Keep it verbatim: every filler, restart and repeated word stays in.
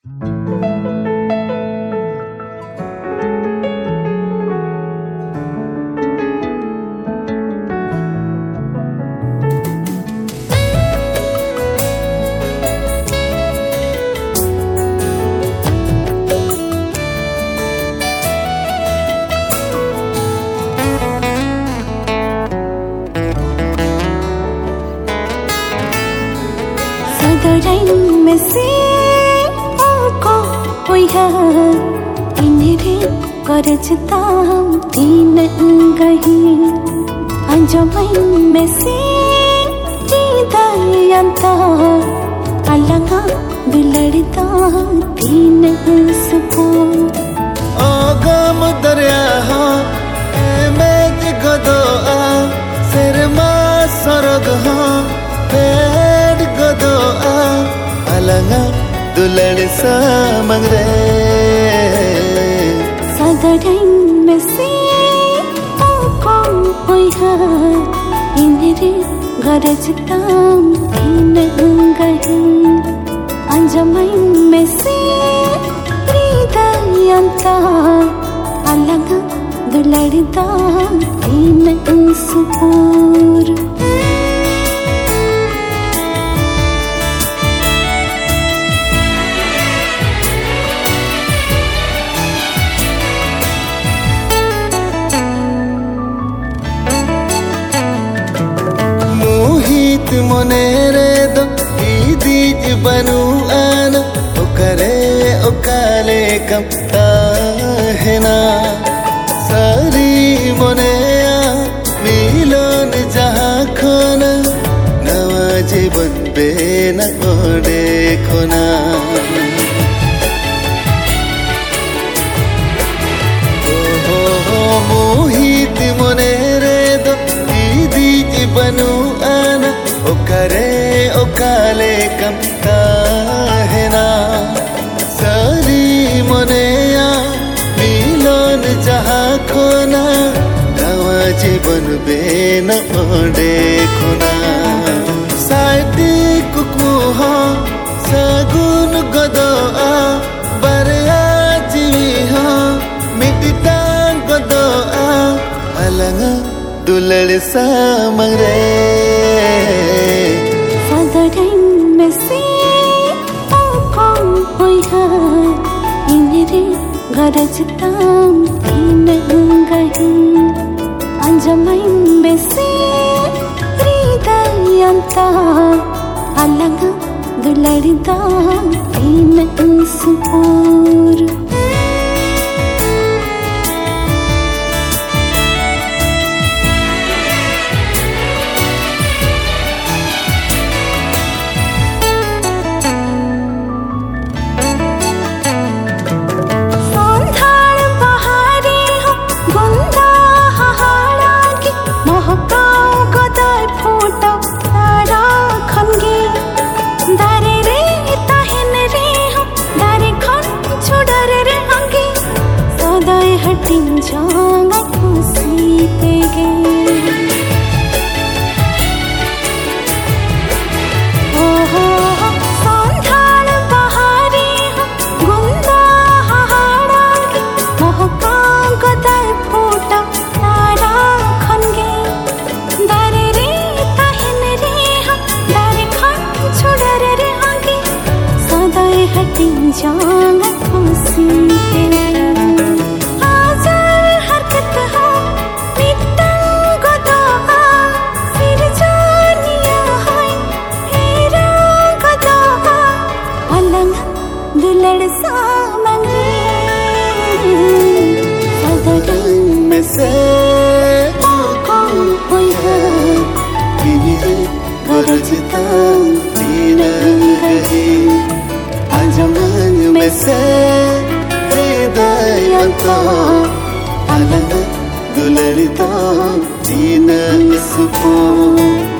Rain mesi ko hoi ha inere karajtam din gahi anjamai mesi didayanta alaga biladta din suko agam darya ha med gado a serma sarag ha ped gado a alanga dulad sa mangre sadain mesi ko hoi ha inere garajtam din gahi anjamai mesi didayanta alaga duladta din supur monere do idi banu ana okare okale kam tahena sari moneya milon jaha khona nawa jiban be na ode khona oh mohit monere do idi banu ana okare okale kam kahena sari moneya milon jaha khona nawa jiban be na ode khona saiti kukuha sagun godo a barya jiwi ha mitita godo a alanga dulad sa mangre sadain mesi ko hoi ha inere garajtam din gahi anjamai mesi didayanta alaga duladta din supur जाना खुशी तेगे ओ हो संधान बहारी गुंदा हाड़ा की महका गदाय फूटा तारा खनगे दारे रे ताहिन रे हम दारे खन छुड़र रे आगे सदाई हटी जाना खुशी तेगे दुलड़ सा मंगे सदाin mese ko hoi ha inere garajtam din gahi anjaman mese didayanta alaga duladta din supur